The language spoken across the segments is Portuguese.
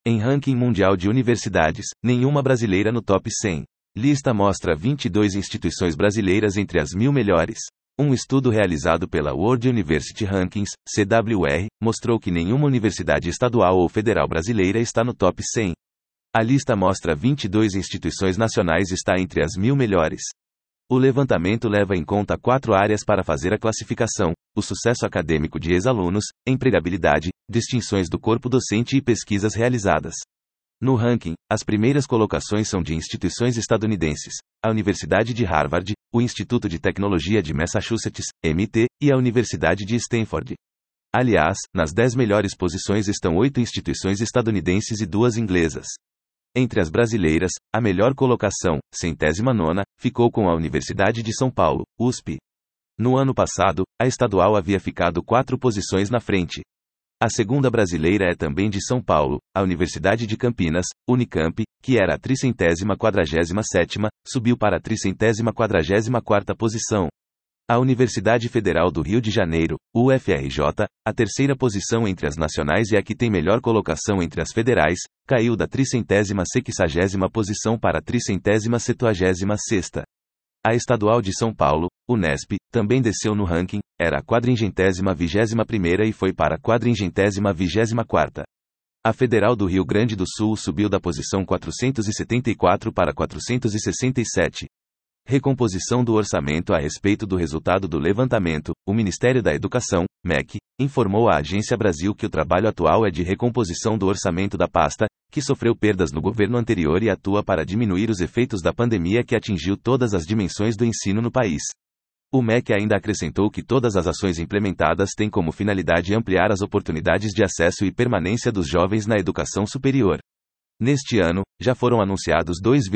Em ranking mundial de universidades, nenhuma brasileira no top 100. Lista mostra 22 instituições brasileiras entre as 1000 melhores. Um estudo realizado pela World University Rankings, CWR, mostrou que nenhuma universidade estadual ou federal brasileira está no top 100. A lista mostra 22 instituições nacionais está entre as 1000 melhores. O levantamento leva em conta 4 áreas para fazer a classificação: o sucesso acadêmico de ex-alunos, empregabilidade, distinções do corpo docente e pesquisas realizadas. No ranking, as primeiras colocações são de instituições estadunidenses: a Universidade de Harvard, o Instituto de Tecnologia de Massachusetts, MIT, e a Universidade de Stanford. Aliás, nas 10 melhores posições estão 8 instituições estadunidenses e 2 inglesas. Entre as brasileiras, a melhor colocação, 109ª, ficou com a Universidade de São Paulo, USP. No ano passado, a estadual havia ficado 4 posições na frente. A segunda brasileira é também de São Paulo, a Universidade de Campinas, Unicamp, que era a 347ª, subiu para a 344ª posição. A Universidade Federal do Rio de Janeiro, UFRJ, a terceira posição entre as nacionais e a que tem melhor colocação entre as federais, caiu da 360ª posição para a 370ª. A Estadual de São Paulo, Unesp, também desceu no ranking, era a 421ª e foi para a 424ª. A Federal do Rio Grande do Sul subiu da posição 474 para 467. Recomposição do orçamento. A respeito do resultado do levantamento, o Ministério da Educação, MEC, informou à Agência Brasil que o trabalho atual é de recomposição do orçamento da pasta, que sofreu perdas no governo anterior e atua para diminuir os efeitos da pandemia que atingiu todas as dimensões do ensino no país. O MEC ainda acrescentou que todas as ações implementadas têm como finalidade ampliar as oportunidades de acesso e permanência dos jovens na educação superior. Neste ano, já foram anunciados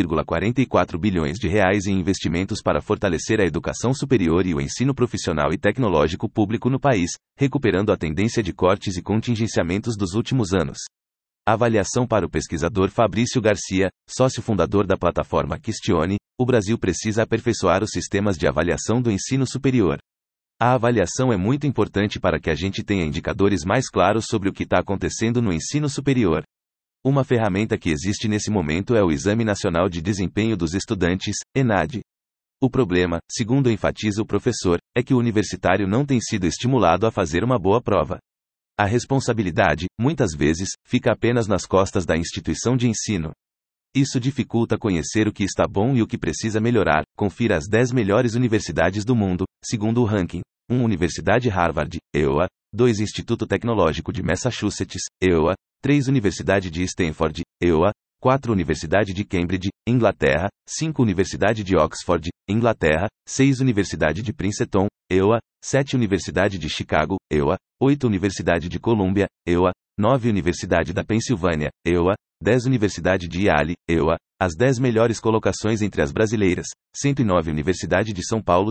2,44 bilhões de reais em investimentos para fortalecer a educação superior e o ensino profissional e tecnológico público no país, recuperando a tendência de cortes e contingenciamentos dos últimos anos. Avaliação para o pesquisador Fabrício Garcia, sócio fundador da plataforma Questione: o Brasil precisa aperfeiçoar os sistemas de avaliação do ensino superior. A avaliação é muito importante para que a gente tenha indicadores mais claros sobre o que está acontecendo no ensino superior. Uma ferramenta que existe nesse momento é o Exame Nacional de Desempenho dos Estudantes, ENAD. O problema, segundo enfatiza o professor, é que o universitário não tem sido estimulado a fazer uma boa prova. A responsabilidade, muitas vezes, fica apenas nas costas da instituição de ensino. Isso dificulta conhecer o que está bom e o que precisa melhorar. Confira as 10 melhores universidades do mundo, segundo o ranking. 1. Universidade Harvard, EOA. 2. Instituto Tecnológico de Massachusetts, EOA. 3. Universidade de Stanford, EOA. 4. Universidade de Cambridge, Inglaterra. 5. Universidade de Oxford, Inglaterra. 6. Universidade de Princeton, EOA. 7. Universidade de Chicago, EOA. 8. Universidade de Columbia, EOA. 9. Universidade da Pensilvânia, EOA. 10. Universidade de Yale, EOA. As 10 melhores colocações entre as brasileiras: 109 Universidade de São Paulo,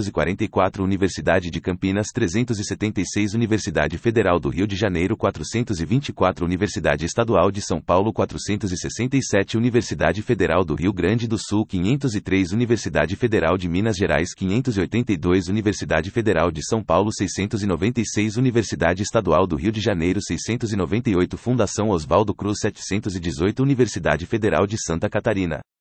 344 Universidade de Campinas, 376 Universidade Federal do Rio de Janeiro, 424 Universidade Estadual de São Paulo, 467 Universidade Federal do Rio Grande do Sul, 503 Universidade Federal de Minas Gerais, 582 Universidade Federal de São Paulo, 696 Universidade Estadual do Rio de Janeiro, 698 Fundação Oswaldo Cruz, 718 Universidade Federal de Santa Catarina.